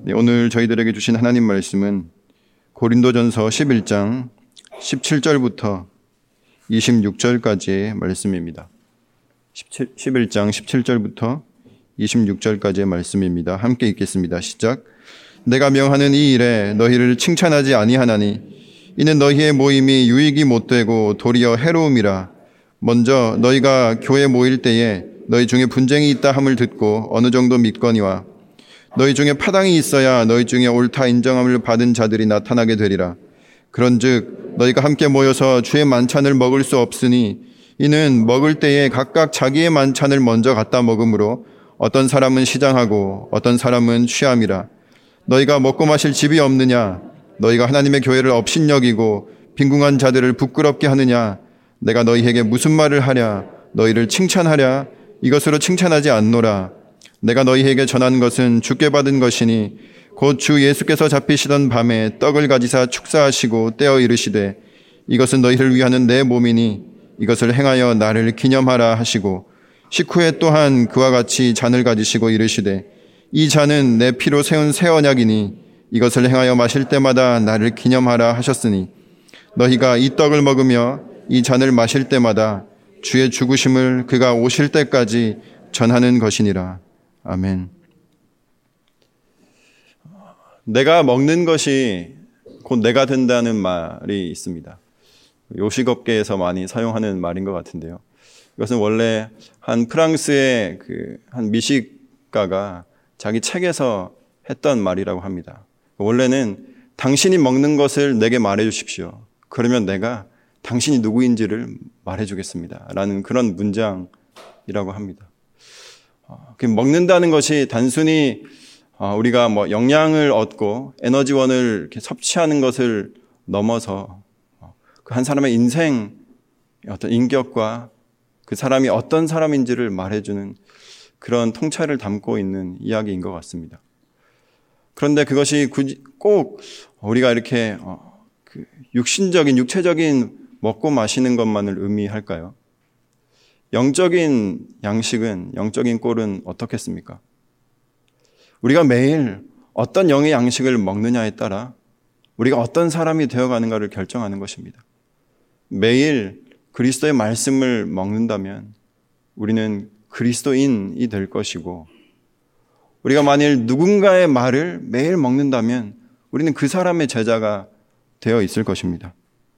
네, 오늘 저희들에게 주신 하나님 말씀은 고린도전서 11장 17절부터 26절까지의 말씀입니다. 11장 17절부터 26절까지의 말씀입니다. 함께 읽겠습니다. 시작. 내가 명하는 이 일에 너희를 칭찬하지 아니하나니 이는 너희의 모임이 유익이 못되고 도리어 해로움이라. 먼저 너희가 교회 모일 때에 너희 중에 분쟁이 있다 함을 듣고 어느 정도 믿거니와 너희 중에 파당이 있어야 너희 중에 옳다 인정함을 받은 자들이 나타나게 되리라. 그런즉 너희가 함께 모여서 주의 만찬을 먹을 수 없으니 이는 먹을 때에 각각 자기의 만찬을 먼저 갖다 먹으므로 어떤 사람은 시장하고 어떤 사람은 취함이라. 너희가 먹고 마실 집이 없느냐? 너희가 하나님의 교회를 업신여기고 빈궁한 자들을 부끄럽게 하느냐? 내가 너희에게 무슨 말을 하랴? 너희를 칭찬하랴? 이것으로 칭찬하지 않노라. 내가 너희에게 전한 것은 주께 받은 것이니 곧 주 예수께서 잡히시던 밤에 떡을 가지사 축사하시고 떼어 이르시되 이것은 너희를 위하는 내 몸이니 이것을 행하여 나를 기념하라 하시고 식후에 또한 그와 같이 잔을 가지시고 이르시되 이 잔은 내 피로 세운 새 언약이니 이것을 행하여 마실 때마다 나를 기념하라 하셨으니 너희가 이 떡을 먹으며 이 잔을 마실 때마다 주의 죽으심을 그가 오실 때까지 전하는 것이니라. 아멘. 내가 먹는 것이 곧 내가 된다는 말이 있습니다. 요식업계에서 많이 사용하는 말인 것 같은데요. 이것은 원래 한 프랑스의 한 미식가가 자기 책에서 했던 말이라고 합니다. 원래는 당신이 먹는 것을 내게 말해 주십시오. 그러면 내가 당신이 누구인지를 말해 주겠습니다. 라는 그런 문장이라고 합니다. 먹는다는 것이 단순히 우리가 영양을 얻고 에너지원을 이렇게 섭취하는 것을 넘어서 그 한 사람의 인생, 어떤 인격과 그 사람이 어떤 사람인지를 말해주는 그런 통찰을 담고 있는 이야기인 것 같습니다. 그런데 그것이 꼭 우리가 이렇게 육신적인, 육체적인 먹고 마시는 것만을 의미할까요? 영적인 양식은, 영적인 꼴은 어떻겠습니까? 우리가 매일 어떤 영의 양식을 먹느냐에 따라 우리가 어떤 사람이 되어가는가를 결정하는 것입니다. 매일 그리스도의 말씀을 먹는다면 우리는 그리스도인이 될 것이고, 우리가 만일 누군가의 말을 매일 먹는다면 우리는 그 사람의 제자가 되어 있을 것입니다.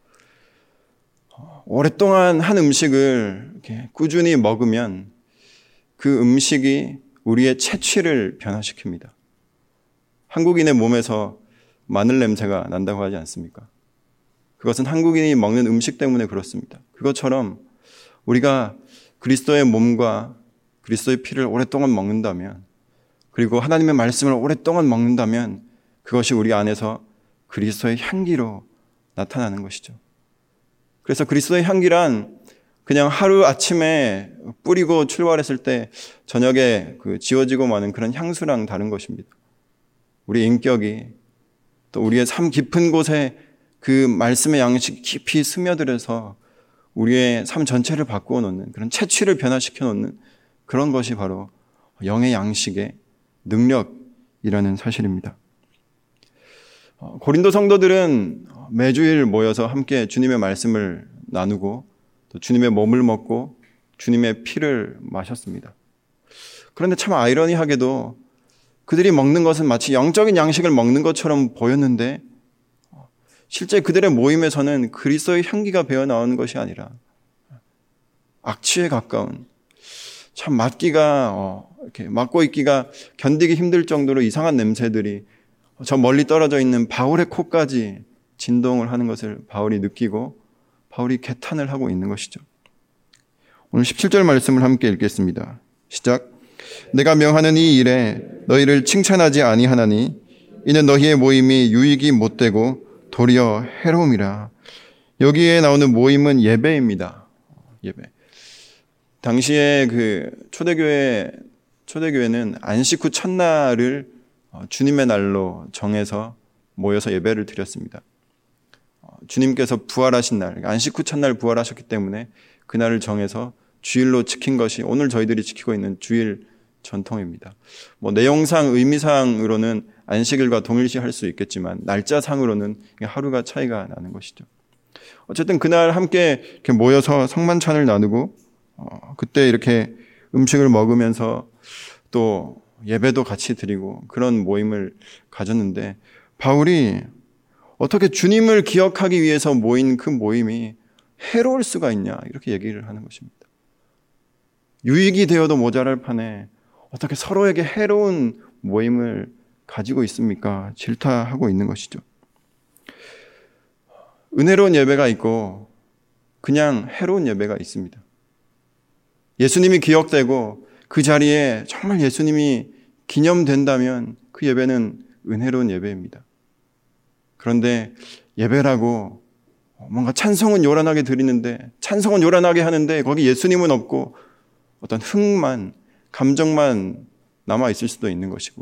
오랫동안 한 음식을 이렇게 꾸준히 먹으면 그 음식이 우리의 체취를 변화시킵니다. 한국인의 몸에서 마늘 냄새가 난다고 하지 않습니까? 그것은 한국인이 먹는 음식 때문에 그렇습니다. 그것처럼 우리가 그리스도의 몸과 그리스도의 피를 오랫동안 먹는다면, 그리고 하나님의 말씀을 오랫동안 먹는다면 그것이 우리 안에서 그리스도의 향기로 나타나는 것이죠. 그래서 그리스도의 향기란 그냥 하루 아침에 뿌리고 출발했을 때 저녁에 지워지고 마는 그런 향수랑 다른 것입니다. 우리 인격이 또 우리의 삶 깊은 곳에 그 말씀의 양식이 깊이 스며들어서 우리의 삶 전체를 바꾸어 놓는, 그런 체취를 변화시켜 놓는 그런 것이 바로 영의 양식의 능력이라는 사실입니다. 고린도 성도들은 매주일 모여서 함께 주님의 말씀을 나누고 또 주님의 몸을 먹고 주님의 피를 마셨습니다. 그런데 참 아이러니하게도 그들이 먹는 것은 마치 영적인 양식을 먹는 것처럼 보였는데 실제 그들의 모임에서는 그리스도의 향기가 배어나오는 것이 아니라 악취에 가까운, 참 맡기가 이렇게 맡고 있기가 견디기 힘들 정도로 이상한 냄새들이 저 멀리 떨어져 있는 바울의 코까지 진동을 하는 것을 바울이 느끼고 바울이 개탄을 하고 있는 것이죠. 오늘 17절 말씀을 함께 읽겠습니다. 시작. 내가 명하는 이 일에 너희를 칭찬하지 아니하나니 이는 너희의 모임이 유익이 못되고 도리어 해로움이라. 여기에 나오는 모임은 예배입니다. 예배. 당시에 초대교회는 안식 후 첫날을 주님의 날로 정해서 모여서 예배를 드렸습니다. 주님께서 부활하신 날, 안식 후 첫날 부활하셨기 때문에 그날을 정해서 주일로 지킨 것이 오늘 저희들이 지키고 있는 주일 전통입니다. 내용상 의미상으로는 안식일과 동일시할 수 있겠지만 날짜상으로는 하루가 차이가 나는 것이죠. 어쨌든 그날 함께 이렇게 모여서 성만찬을 나누고 그때 이렇게 음식을 먹으면서 또 예배도 같이 드리고 그런 모임을 가졌는데, 바울이 어떻게 주님을 기억하기 위해서 모인 그 모임이 해로울 수가 있냐, 이렇게 얘기를 하는 것입니다. 유익이 되어도 모자랄 판에 어떻게 서로에게 해로운 모임을 가지고 있습니까? 질타하고 있는 것이죠. 은혜로운 예배가 있고 그냥 해로운 예배가 있습니다. 예수님이 기억되고 그 자리에 정말 예수님이 기념된다면 그 예배는 은혜로운 예배입니다. 그런데 예배라고 뭔가 찬송은 요란하게 드리는데, 찬송은 요란하게 하는데 거기 예수님은 없고 어떤 흥만, 감정만 남아 있을 수도 있는 것이고,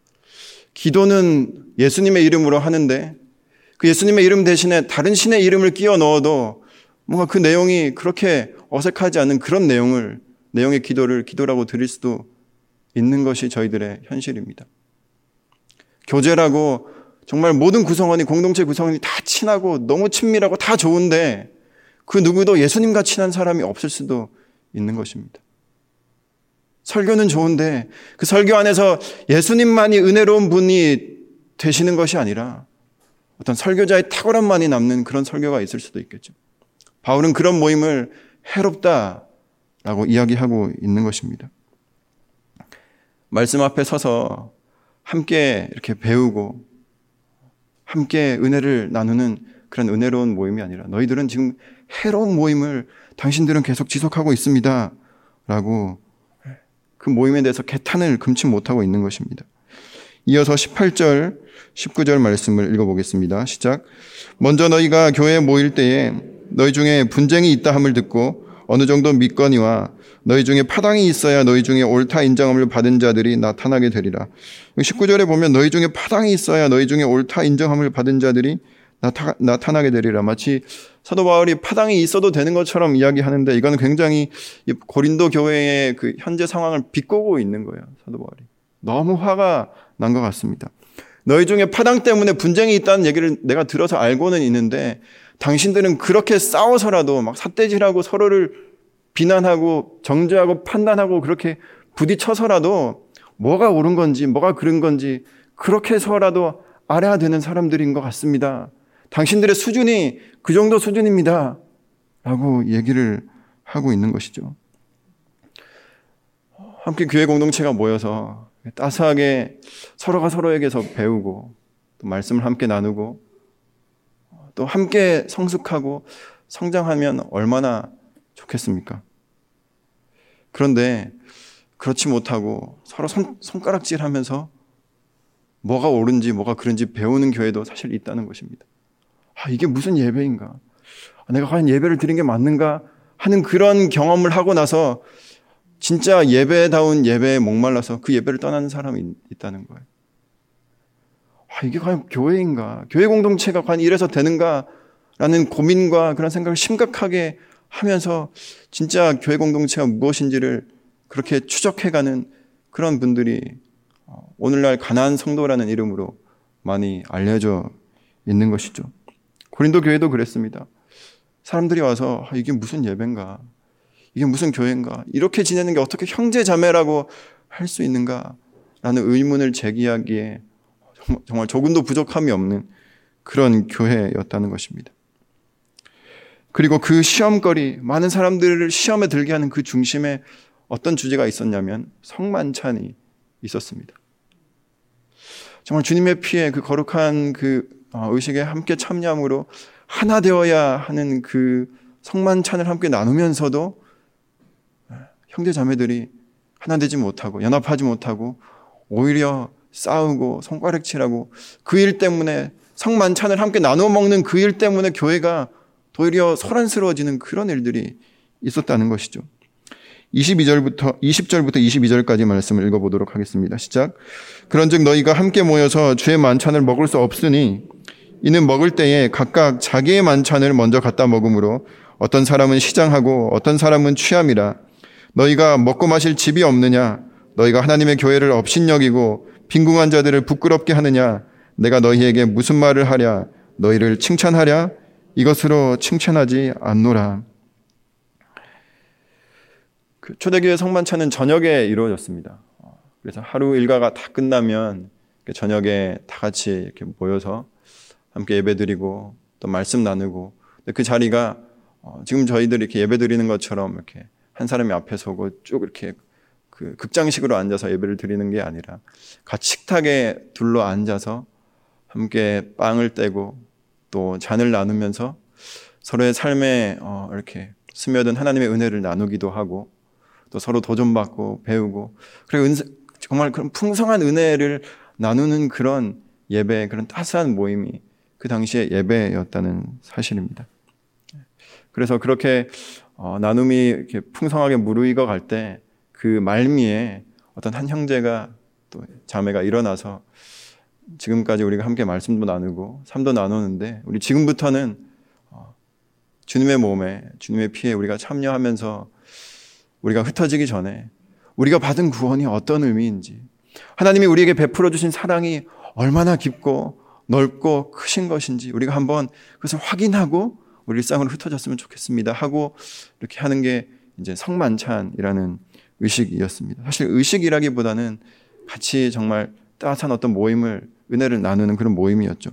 기도는 예수님의 이름으로 하는데 그 예수님의 이름 대신에 다른 신의 이름을 끼워 넣어도 뭔가 그 내용이 그렇게 어색하지 않은 그런 내용의 기도라고 드릴 수도 있는 것이 저희들의 현실입니다. 교제라고 정말 모든 구성원이, 공동체 구성원이 다 친하고 너무 친밀하고 다 좋은데 그 누구도 예수님과 친한 사람이 없을 수도 있는 것입니다. 설교는 좋은데 그 설교 안에서 예수님만이 은혜로운 분이 되시는 것이 아니라 어떤 설교자의 탁월함만이 남는 그런 설교가 있을 수도 있겠죠. 바울은 그런 모임을 해롭다라고 이야기하고 있는 것입니다. 말씀 앞에 서서 함께 이렇게 배우고 함께 은혜를 나누는 그런 은혜로운 모임이 아니라, 너희들은 지금 해로운 모임을 당신들은 계속 지속하고 있습니다 라고 그 모임에 대해서 개탄을 금치 못하고 있는 것입니다. 이어서 18절, 19절 말씀을 읽어보겠습니다. 시작. 먼저 너희가 교회에 모일 때에 너희 중에 분쟁이 있다 함을 듣고 어느 정도 믿거니와 너희 중에 파당이 있어야 너희 중에 옳다 인정함을 받은 자들이 나타나게 되리라. 19절에 보면 너희 중에 파당이 있어야 너희 중에 옳다 인정함을 받은 자들이 나타나게 되리라. 마치 사도 바울이 파당이 있어도 되는 것처럼 이야기하는데, 이건 굉장히 고린도 교회의 그 현재 상황을 비꼬고 있는 거예요. 사도 바울이 너무 화가 난 것 같습니다. 너희 중에 파당 때문에 분쟁이 있다는 얘기를 내가 들어서 알고는 있는데, 당신들은 그렇게 싸워서라도 막 삿대질하고 서로를 비난하고 정죄하고 판단하고 그렇게 부딪혀서라도 뭐가 옳은 건지 뭐가 그른 건지 그렇게 해서라도 알아야 되는 사람들인 것 같습니다. 당신들의 수준이 그 정도 수준입니다 라고 얘기를 하고 있는 것이죠. 함께 교회 공동체가 모여서 따스하게 서로가 서로에게서 배우고 또 말씀을 함께 나누고 또 함께 성숙하고 성장하면 얼마나 좋겠습니까? 그런데 그렇지 못하고 서로 손가락질하면서 뭐가 옳은지 뭐가 그른지 배우는 교회도 사실 있다는 것입니다. 이게 무슨 예배인가? 내가 과연 예배를 드린 게 맞는가? 하는 그런 경험을 하고 나서 진짜 예배다운 예배에 목말라서 그 예배를 떠나는 사람이 있다는 거예요. 이게 과연 교회인가? 교회 공동체가 과연 이래서 되는가? 라는 고민과 그런 생각을 심각하게 하면서 진짜 교회 공동체가 무엇인지를 그렇게 추적해가는 그런 분들이 오늘날 가나안 성도라는 이름으로 많이 알려져 있는 것이죠. 고린도 교회도 그랬습니다. 사람들이 와서 이게 무슨 예배인가? 이게 무슨 교회인가? 이렇게 지내는 게 어떻게 형제 자매라고 할 수 있는가? 라는 의문을 제기하기에 정말 조금도 부족함이 없는 그런 교회였다는 것입니다. 그리고 그 시험거리, 많은 사람들을 시험에 들게 하는 그 중심에 어떤 주제가 있었냐면 성만찬이 있었습니다. 정말 주님의 피에 그 거룩한 그 의식에 함께 참여함으로 하나 되어야 하는 그 성만찬을 함께 나누면서도 형제 자매들이 하나 되지 못하고 연합하지 못하고 오히려 싸우고 손가락질하고 그 일 때문에 성만찬을 함께 나누어 먹는 그 일 때문에 교회가 오히려 소란스러워지는 그런 일들이 있었다는 것이죠. 20절부터 22절까지 말씀을 읽어보도록 하겠습니다. 시작. 그런즉 너희가 함께 모여서 주의 만찬을 먹을 수 없으니 이는 먹을 때에 각각 자기의 만찬을 먼저 갖다 먹으므로 어떤 사람은 시장하고 어떤 사람은 취함이라. 너희가 먹고 마실 집이 없느냐? 너희가 하나님의 교회를 업신여기고 빈궁한 자들을 부끄럽게 하느냐? 내가 너희에게 무슨 말을 하랴? 너희를 칭찬하랴? 이것으로 칭찬하지 않노라. 그 초대교회 성만찬은 저녁에 이루어졌습니다. 그래서 하루 일과가 다 끝나면 저녁에 다 같이 이렇게 모여서 함께 예배드리고 또 말씀 나누고, 그 자리가 지금 저희들이 이렇게 예배드리는 것처럼 이렇게 한 사람이 앞에 서고 쭉 이렇게 그 극장식으로 앉아서 예배를 드리는 게 아니라 같이 식탁에 둘러 앉아서 함께 빵을 떼고 또 잔을 나누면서 서로의 삶에 이렇게 스며든 하나님의 은혜를 나누기도 하고, 또 서로 도전받고 배우고, 그리고 정말 그런 풍성한 은혜를 나누는 그런 예배, 그런 따스한 모임이 그 당시에 예배였다는 사실입니다. 그래서 그렇게 나눔이 이렇게 풍성하게 무르익어 갈 때 그 말미에 어떤 한 형제가 또 자매가 일어나서 지금까지 우리가 함께 말씀도 나누고 삶도 나누는데, 우리 지금부터는 주님의 몸에, 주님의 피에 우리가 참여하면서 우리가 흩어지기 전에 우리가 받은 구원이 어떤 의미인지, 하나님이 우리에게 베풀어 주신 사랑이 얼마나 깊고 넓고 크신 것인지 우리가 한번 그것을 확인하고 우리 일상으로 흩어졌으면 좋겠습니다 하고 이렇게 하는 게 이제 성만찬이라는 의식이었습니다. 사실 의식이라기보다는 같이 정말 따뜻한 어떤 모임을, 은혜를 나누는 그런 모임이었죠.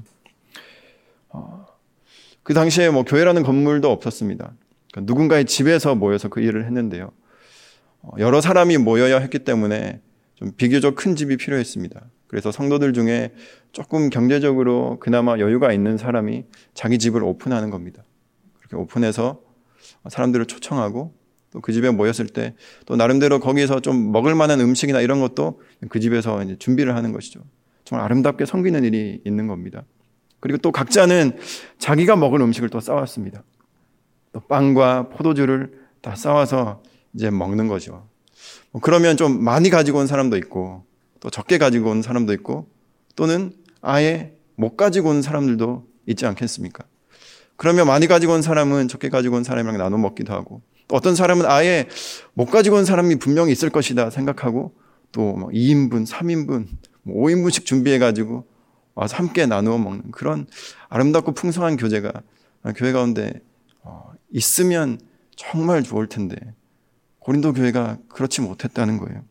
그 당시에 뭐 교회라는 건물도 없었습니다. 그러니까 누군가의 집에서 모여서 그 일을 했는데요. 여러 사람이 모여야 했기 때문에 좀 비교적 큰 집이 필요했습니다. 그래서 성도들 중에 조금 경제적으로 그나마 여유가 있는 사람이 자기 집을 오픈하는 겁니다. 그렇게 오픈해서 사람들을 초청하고 또 그 집에 모였을 때 또 나름대로 거기에서 좀 먹을 만한 음식이나 이런 것도 그 집에서 이제 준비를 하는 것이죠. 정말 아름답게 섬기는 일이 있는 겁니다. 그리고 또 각자는 자기가 먹을 음식을 또 싸왔습니다. 또 빵과 포도주를 다 싸와서 이제 먹는 거죠. 그러면 좀 많이 가지고 온 사람도 있고 또 적게 가지고 온 사람도 있고 또는 아예 못 가지고 온 사람들도 있지 않겠습니까? 그러면 많이 가지고 온 사람은 적게 가지고 온 사람이랑 나눠 먹기도 하고, 또 어떤 사람은 아예 못 가지고 온 사람이 분명히 있을 것이다 생각하고 또 2인분, 3인분, 5인분씩 준비해가지고 와서 함께 나누어 먹는 그런 아름답고 풍성한 교제가 교회 가운데 있으면 정말 좋을 텐데 고린도 교회가 그렇지 못했다는 거예요.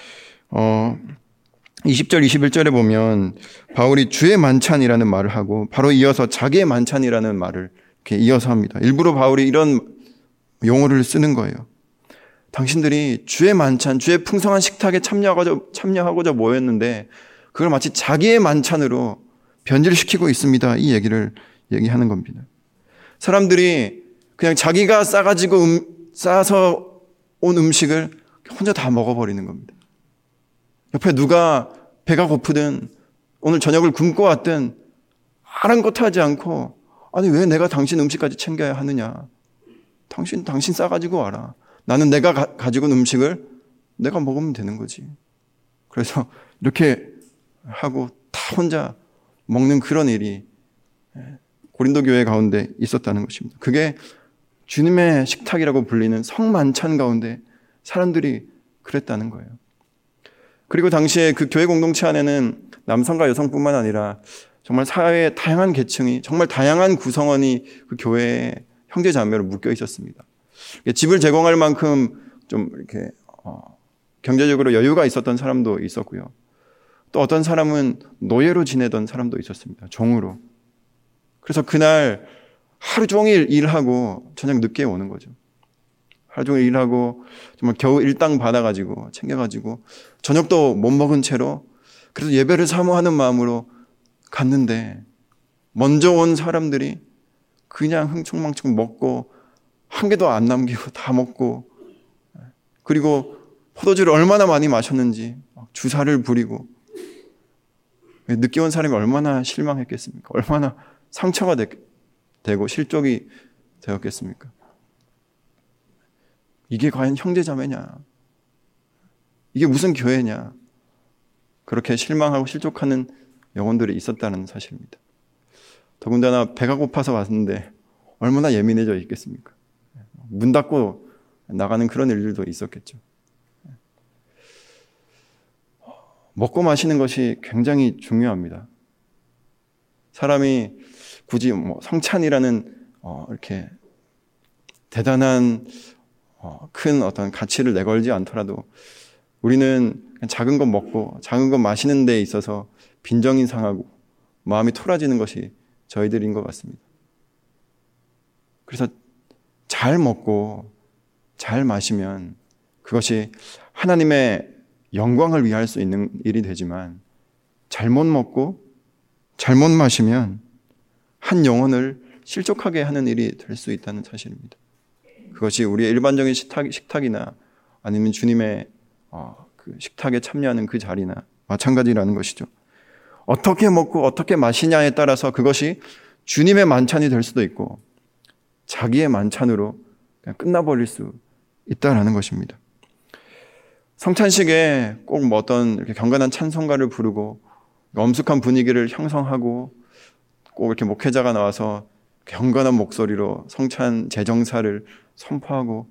20절, 21절에 보면 바울이 주의 만찬이라는 말을 하고 바로 이어서 자기의 만찬이라는 말을 이렇게 이어서 합니다. 일부러 바울이 이런 용어를 쓰는 거예요. 당신들이 주의 만찬, 주의 풍성한 식탁에 참여하고자 모였는데 그걸 마치 자기의 만찬으로 변질시키고 있습니다. 이 얘기를 얘기하는 겁니다. 사람들이 그냥 자기가 싸서 온 음식을 혼자 다 먹어버리는 겁니다. 옆에 누가 배가 고프든 오늘 저녁을 굶고 왔든 아랑곳하지 않고, 아니 왜 내가 당신 음식까지 챙겨야 하느냐. 당신 싸가지고 와라. 나는 내가 가지고 온 음식을 내가 먹으면 되는 거지. 그래서 이렇게 하고 다 혼자 먹는 그런 일이 고린도 교회 가운데 있었다는 것입니다. 그게 주님의 식탁이라고 불리는 성만찬 가운데 사람들이 그랬다는 거예요. 그리고 당시에 그 교회 공동체 안에는 남성과 여성뿐만 아니라 정말 사회의 다양한 계층이, 정말 다양한 구성원이 그 교회에 형제 자매로 묶여 있었습니다. 집을 제공할 만큼 좀 이렇게 경제적으로 여유가 있었던 사람도 있었고요. 또 어떤 사람은 노예로 지내던 사람도 있었습니다. 종으로. 그래서 그날 하루 종일 일하고 저녁 늦게 오는 거죠. 하루 종일 일하고 정말 겨우 일당 받아가지고 챙겨가지고 저녁도 못 먹은 채로 그래서 예배를 사모하는 마음으로 갔는데 먼저 온 사람들이 그냥 흥청망청 먹고 한 개도 안 남기고 다 먹고, 그리고 포도주를 얼마나 많이 마셨는지 주사를 부리고, 늦게 온 사람이 얼마나 실망했겠습니까? 얼마나 상처가 되고 실족이 되었겠습니까? 이게 과연 형제자매냐? 이게 무슨 교회냐? 그렇게 실망하고 실족하는 영혼들이 있었다는 사실입니다. 더군다나 배가 고파서 왔는데 얼마나 예민해져 있겠습니까? 문 닫고 나가는 그런 일들도 있었겠죠. 먹고 마시는 것이 굉장히 중요합니다. 사람이 굳이 성찬이라는 이렇게 대단한 큰 어떤 가치를 내걸지 않더라도 우리는 그냥 작은 것 먹고 작은 것 마시는 데 있어서 빈정이 상하고 마음이 토라지는 것이 저희들인 것 같습니다. 그래서 잘 먹고 잘 마시면 그것이 하나님의 영광을 위할 수 있는 일이 되지만 잘못 먹고 잘못 마시면 한 영혼을 실족하게 하는 일이 될 수 있다는 사실입니다. 그것이 우리의 일반적인 식탁이나 아니면 주님의 그 식탁에 참여하는 그 자리나 마찬가지라는 것이죠. 어떻게 먹고 어떻게 마시냐에 따라서 그것이 주님의 만찬이 될 수도 있고 자기의 만찬으로 그냥 끝나버릴 수 있다라는 것입니다. 성찬식에 꼭 어떤 이렇게 경건한 찬송가를 부르고 엄숙한 분위기를 형성하고 꼭 이렇게 목회자가 나와서 경건한 목소리로 성찬 제정사를 선포하고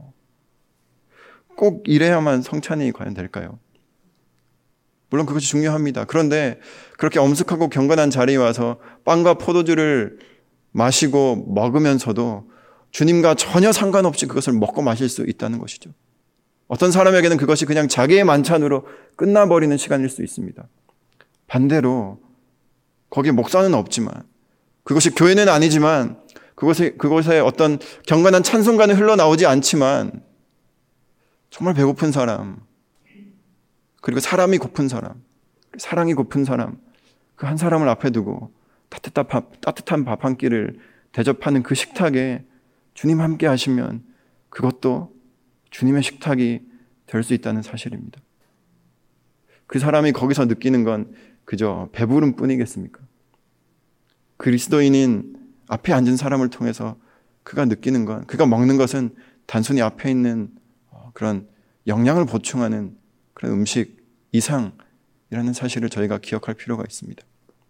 꼭 이래야만 성찬이 과연 될까요? 물론 그것이 중요합니다. 그런데 그렇게 엄숙하고 경건한 자리에 와서 빵과 포도주를 마시고 먹으면서도 주님과 전혀 상관없이 그것을 먹고 마실 수 있다는 것이죠. 어떤 사람에게는 그것이 그냥 자기의 만찬으로 끝나버리는 시간일 수 있습니다. 반대로 거기에 목사는 없지만 그것이 교회는 아니지만 그곳에 어떤 경건한 찬송가는 흘러나오지 않지만 정말 배고픈 사람, 그리고 사람이 고픈 사람, 사랑이 고픈 사람, 그 한 사람을 앞에 두고 따뜻한 밥 한 끼를 대접하는 그 식탁에 주님 함께 하시면 그것도 주님의 식탁이 될 수 있다는 사실입니다. 그 사람이 거기서 느끼는 건 그저 배부름 뿐이겠습니까? 그리스도인인 앞에 앉은 사람을 통해서 그가 느끼는 건, 그가 먹는 것은 단순히 앞에 있는 그런 영양을 보충하는 그런 음식 이상이라는 사실을 저희가 기억할 필요가 있습니다.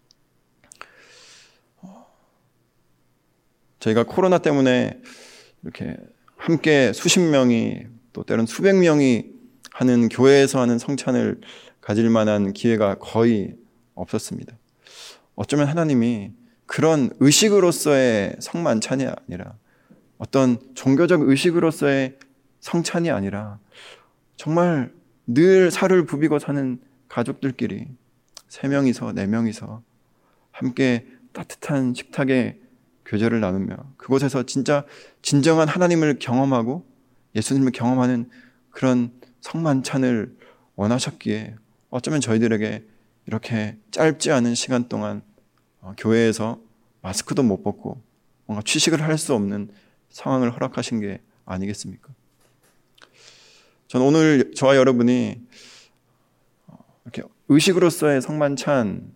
저희가 코로나 때문에 이렇게 함께 수십 명이 또 때론 수백 명이 하는 교회에서 하는 성찬을 가질 만한 기회가 거의 없었습니다. 어쩌면 하나님이 그런 의식으로서의 성만찬이 아니라 어떤 종교적 의식으로서의 성찬이 아니라 정말 늘 살을 부비고 사는 가족들끼리 3명이서 4명이서 함께 따뜻한 식탁에 교제를 나누며 그곳에서 진짜 진정한 하나님을 경험하고 예수님을 경험하는 그런 성만찬을 원하셨기에 어쩌면 저희들에게 이렇게 짧지 않은 시간 동안 교회에서 마스크도 못 벗고 뭔가 취식을 할 수 없는 상황을 허락하신 게 아니겠습니까? 저는 오늘 저와 여러분이 이렇게 의식으로서의 성만찬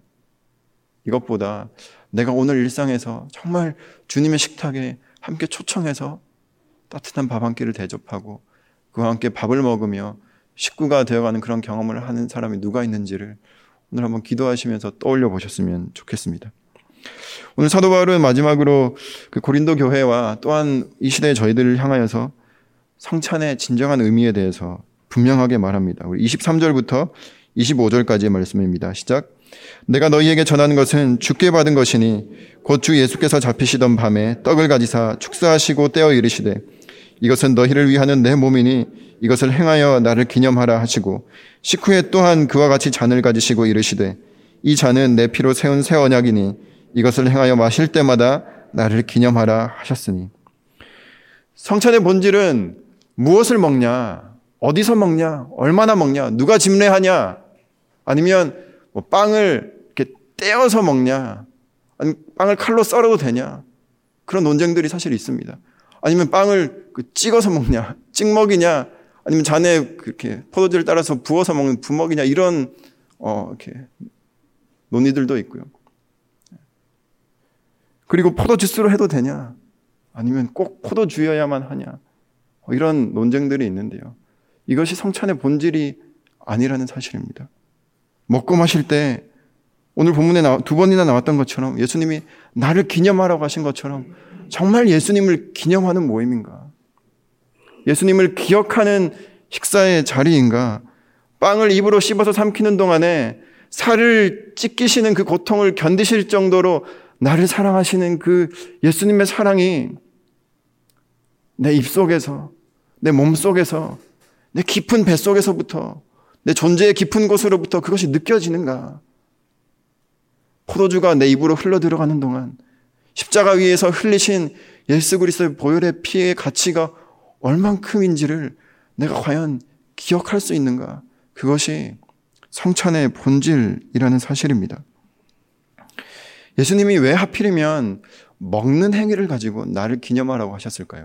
이것보다 내가 오늘 일상에서 정말 주님의 식탁에 함께 초청해서 따뜻한 밥 한 끼를 대접하고 그와 함께 밥을 먹으며 식구가 되어가는 그런 경험을 하는 사람이 누가 있는지를 오늘 한번 기도하시면서 떠올려 보셨으면 좋겠습니다. 오늘 사도 바울은 마지막으로 그 고린도 교회와 또한 이 시대의 저희들을 향하여서 성찬의 진정한 의미에 대해서 분명하게 말합니다. 우리 23절부터 25절까지의 말씀입니다. 시작. 내가 너희에게 전하는 것은 주께 받은 것이니 곧 주 예수께서 잡히시던 밤에 떡을 가지사 축사하시고 떼어 이르시되 이것은 너희를 위하는 내 몸이니 이것을 행하여 나를 기념하라 하시고 식후에 또한 그와 같이 잔을 가지시고 이르시되 이 잔은 내 피로 세운 새 언약이니 이것을 행하여 마실 때마다 나를 기념하라 하셨으니. 성찬의 본질은 무엇을 먹냐, 어디서 먹냐, 얼마나 먹냐, 누가 집례하냐, 아니면 빵을 이렇게 떼어서 먹냐, 아니면 빵을 칼로 썰어도 되냐, 그런 논쟁들이 사실 있습니다. 아니면 빵을 찍어서 먹냐, 찍먹이냐, 아니면 잔에 그렇게 포도주를 따라서 부어서 먹는 부먹이냐, 이런 이렇게 논의들도 있고요. 그리고 포도 주스로 해도 되냐, 아니면 꼭 포도주여야만 하냐, 이런 논쟁들이 있는데요. 이것이 성찬의 본질이 아니라는 사실입니다. 먹고 마실 때 오늘 본문에 2번이나 나왔던 것처럼 예수님이 나를 기념하라고 하신 것처럼 정말 예수님을 기념하는 모임인가? 예수님을 기억하는 식사의 자리인가? 빵을 입으로 씹어서 삼키는 동안에 살을 찢기시는 그 고통을 견디실 정도로 나를 사랑하시는 그 예수님의 사랑이 내 입속에서, 내 몸속에서, 내 깊은 뱃속에서부터, 내 존재의 깊은 곳으로부터 그것이 느껴지는가? 포도주가 내 입으로 흘러 들어가는 동안 십자가 위에서 흘리신 예수 그리스도의 보혈의 피의 가치가 얼만큼인지를 내가 과연 기억할 수 있는가? 그것이 성찬의 본질이라는 사실입니다. 예수님이 왜 하필이면 먹는 행위를 가지고 나를 기념하라고 하셨을까요?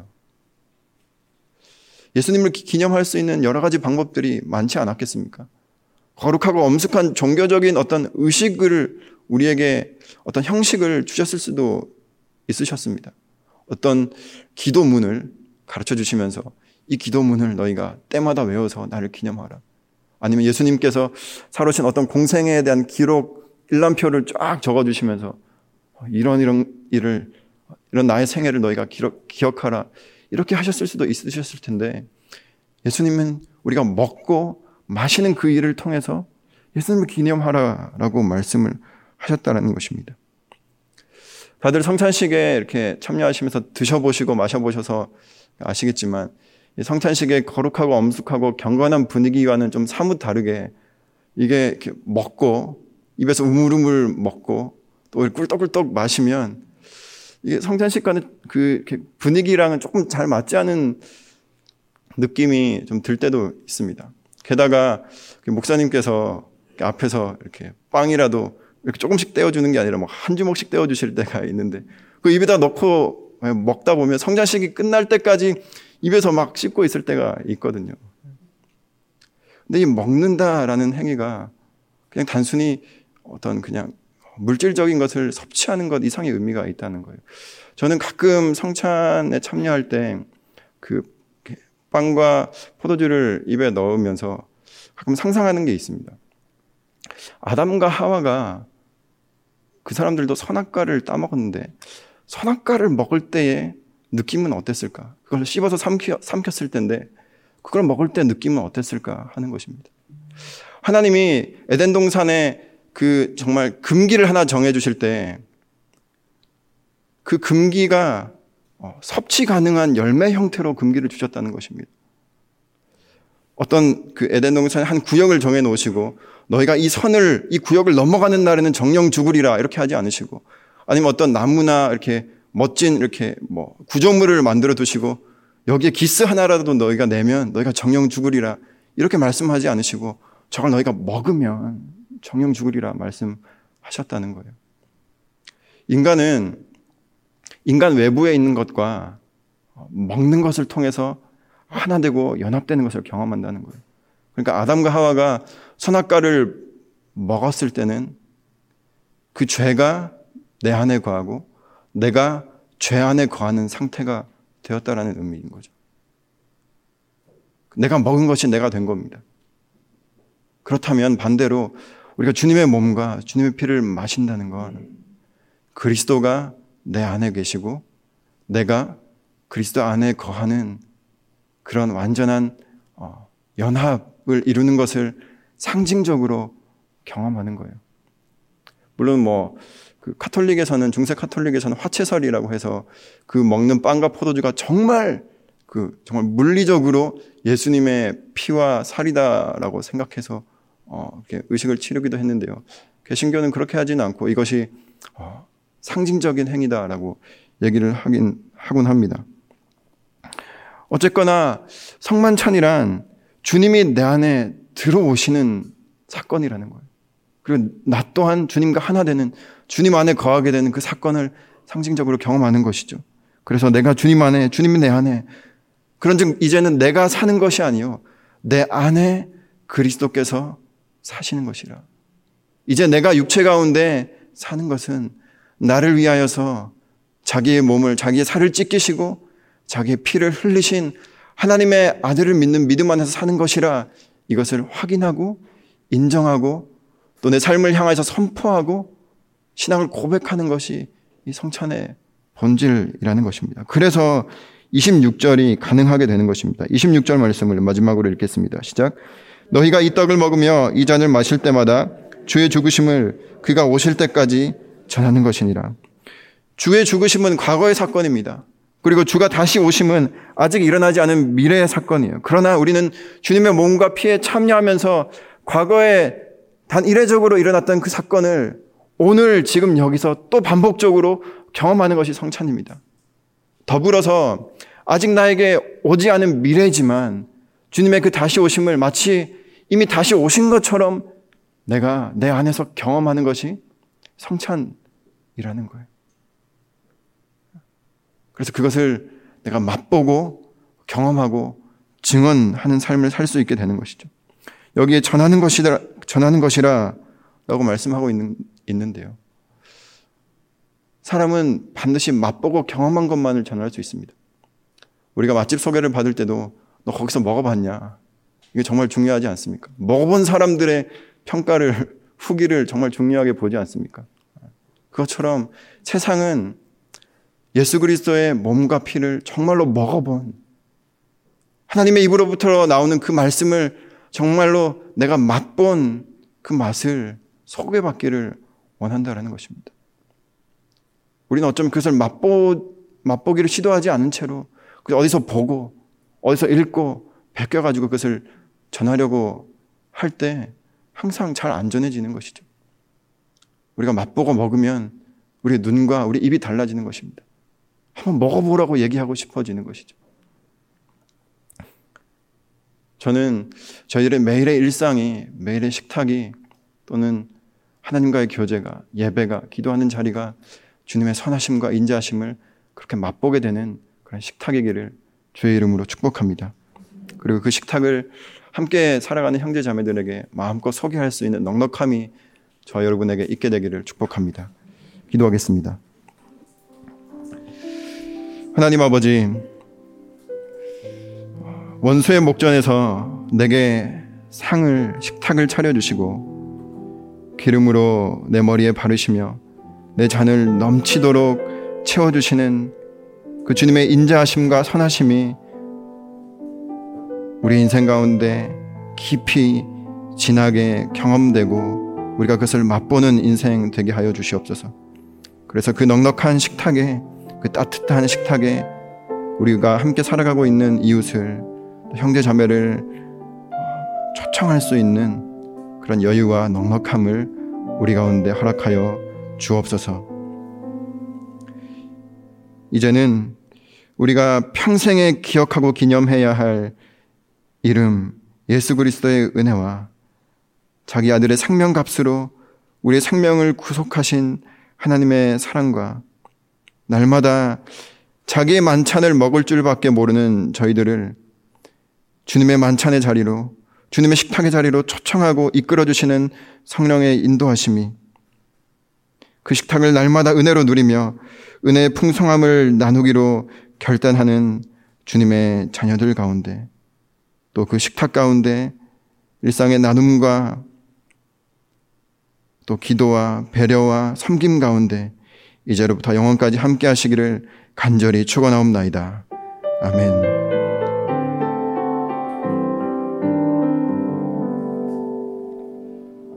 예수님을 기념할 수 있는 여러 가지 방법들이 많지 않았겠습니까? 거룩하고 엄숙한 종교적인 어떤 의식을 우리에게 어떤 형식을 주셨을 수도 있으셨습니다. 어떤 기도문을 가르쳐 주시면서 이 기도문을 너희가 때마다 외워서 나를 기념하라. 아니면 예수님께서 살아오신 어떤 공생애에 대한 기록 일람표를 쫙 적어주시면서 이런 일을, 이런 나의 생애를 너희가 기억하라. 이렇게 하셨을 수도 있으셨을 텐데 예수님은 우리가 먹고 마시는 그 일을 통해서 예수님을 기념하라라고 말씀을 하셨다는 것입니다. 다들 성찬식에 이렇게 참여하시면서 드셔보시고 마셔보셔서 아시겠지만 성찬식의 거룩하고 엄숙하고 경건한 분위기와는 좀 사뭇 다르게 이게 이렇게 먹고 입에서 우물우물 먹고 또 꿀떡꿀떡 마시면 이게 성찬식과는 그 분위기랑은 조금 잘 맞지 않은 느낌이 좀 들 때도 있습니다. 게다가 목사님께서 앞에서 이렇게 빵이라도 이렇게 조금씩 떼어주는 게 아니라 뭐 한 주먹씩 떼어주실 때가 있는데 그 입에다 넣고 먹다 보면 성찬식이 끝날 때까지 입에서 막 씹고 있을 때가 있거든요. 근데 이 먹는다라는 행위가 그냥 단순히 어떤 그냥 물질적인 것을 섭취하는 것 이상의 의미가 있다는 거예요. 저는 가끔 성찬에 참여할 때 그 빵과 포도주를 입에 넣으면서 가끔 상상하는 게 있습니다. 아담과 하와가 그 사람들도 선악과를 따먹었는데 선악과를 먹을 때의 느낌은 어땠을까? 그걸 씹어서 삼켰을 텐데 그걸 먹을 때 느낌은 어땠을까 하는 것입니다. 하나님이 에덴 동산에 그 정말 금기를 하나 정해 주실 때 그 금기가 섭취 가능한 열매 형태로 금기를 주셨다는 것입니다. 어떤 그 에덴 동산에 한 구역을 정해 놓으시고 너희가 이 구역을 넘어가는 날에는 정령 죽으리라 이렇게 하지 않으시고 아니면 어떤 나무나 이렇게 멋진 이렇게 뭐 구조물을 만들어 두시고 여기에 기스 하나라도 너희가 내면 너희가 정령 죽으리라 이렇게 말씀하지 않으시고 저걸 너희가 먹으면 정령 죽으리라 말씀하셨다는 거예요. 인간 외부에 있는 것과 먹는 것을 통해서 하나 되고 연합되는 것을 경험한다는 거예요. 그러니까 아담과 하와가 선악과를 먹었을 때는 그 죄가 내 안에 거하고 내가 죄 안에 거하는 상태가 되었다라는 의미인 거죠. 내가 먹은 것이 내가 된 겁니다. 그렇다면 반대로 우리가 주님의 몸과 주님의 피를 마신다는 건 그리스도가 내 안에 계시고 내가 그리스도 안에 거하는 그런 완전한 연합을 이루는 것을 상징적으로 경험하는 거예요. 물론 그 카톨릭에서는 중세 카톨릭에서는 화채설이라고 해서 그 먹는 빵과 포도주가 정말 물리적으로 예수님의 피와 살이다라고 생각해서 이렇게 의식을 치르기도 했는데요. 개신교는 그렇게 하지는 않고 이것이 상징적인 행위다라고 얘기를 하곤 합니다. 어쨌거나 성만찬이란 주님이 내 안에 들어오시는 사건이라는 거예요. 그리고 나 또한 주님과 하나 되는 주님 안에 거하게 되는 그 사건을 상징적으로 경험하는 것이죠. 그래서 내가 주님 안에, 주님이 내 안에 그런즉 이제는 내가 사는 것이 아니요 내 안에 그리스도께서 사시는 것이라. 이제 내가 육체 가운데 사는 것은 나를 위하여서 자기의 몸을, 자기의 살을 찢기시고 자기의 피를 흘리신 하나님의 아들을 믿는 믿음 안에서 사는 것이라 이것을 확인하고 인정하고 또 내 삶을 향해서 선포하고 신앙을 고백하는 것이 이 성찬의 본질이라는 것입니다. 그래서 26절이 가능하게 되는 것입니다. 26절 말씀을 마지막으로 읽겠습니다. 시작. 너희가 이 떡을 먹으며 이 잔을 마실 때마다 주의 죽으심을 그가 오실 때까지 전하는 것이니라. 주의 죽으심은 과거의 사건입니다. 그리고 주가 다시 오심은 아직 일어나지 않은 미래의 사건이에요. 그러나 우리는 주님의 몸과 피에 참여하면서 과거에 단 이례적으로 일어났던 그 사건을 오늘 지금 여기서 또 반복적으로 경험하는 것이 성찬입니다. 더불어서 아직 나에게 오지 않은 미래지만 주님의 그 다시 오심을 마치 이미 다시 오신 것처럼 내가 내 안에서 경험하는 것이 성찬이라는 거예요. 그래서 그것을 내가 맛보고 경험하고 증언하는 삶을 살 수 있게 되는 것이죠. 여기에 전하는 것이라라고 말씀하고 있는데요. 사람은 반드시 맛보고 경험한 것만을 전할 수 있습니다. 우리가 맛집 소개를 받을 때도 너 거기서 먹어봤냐? 이게 정말 중요하지 않습니까? 먹어본 사람들의 평가를, 후기를 정말 중요하게 보지 않습니까? 그것처럼 세상은 예수 그리스도의 몸과 피를 정말로 먹어본, 하나님의 입으로부터 나오는 그 말씀을 정말로 내가 맛본 그 맛을 소개받기를 원한다라는 것입니다. 우리는 어쩌면 그것을 맛보기를 시도하지 않은 채로 어디서 보고 어디서 읽고 베껴가지고 그것을 전하려고 할 때 항상 잘 안 전해지는 것이죠. 우리가 맛보고 먹으면 우리의 눈과 우리 입이 달라지는 것입니다. 한번 먹어보라고 얘기하고 싶어지는 것이죠. 저는 저희들의 매일의 일상이, 매일의 식탁이, 또는 하나님과의 교제가, 예배가, 기도하는 자리가 주님의 선하심과 인자하심을 그렇게 맛보게 되는 그런 식탁이기를 주의 이름으로 축복합니다. 그리고 그 식탁을 함께 살아가는 형제 자매들에게 마음껏 소개할 수 있는 넉넉함이 저 여러분에게 있게 되기를 축복합니다. 기도하겠습니다. 하나님 아버지, 원수의 목전에서 내게 식탁을 차려주시고 기름으로 내 머리에 바르시며 내 잔을 넘치도록 채워주시는 그 주님의 인자하심과 선하심이 우리 인생 가운데 깊이 진하게 경험되고 우리가 그것을 맛보는 인생 되게 하여 주시옵소서. 그래서 그 넉넉한 식탁에, 그 따뜻한 식탁에 우리가 함께 살아가고 있는 이웃을, 형제 자매를 초청할 수 있는 그런 여유와 넉넉함을 우리 가운데 허락하여 주옵소서. 이제는 우리가 평생에 기억하고 기념해야 할 이름 예수 그리스도의 은혜와 자기 아들의 생명값으로 우리의 생명을 구속하신 하나님의 사랑과 날마다 자기의 만찬을 먹을 줄밖에 모르는 저희들을 주님의 만찬의 자리로, 주님의 식탁의 자리로 초청하고 이끌어주시는 성령의 인도하심이, 그 식탁을 날마다 은혜로 누리며 은혜의 풍성함을 나누기로 결단하는 주님의 자녀들 가운데, 또 그 식탁 가운데 일상의 나눔과 또 기도와 배려와 섬김 가운데 이제로부터 영원까지 함께 하시기를 간절히 축원하옵나이다. 아멘.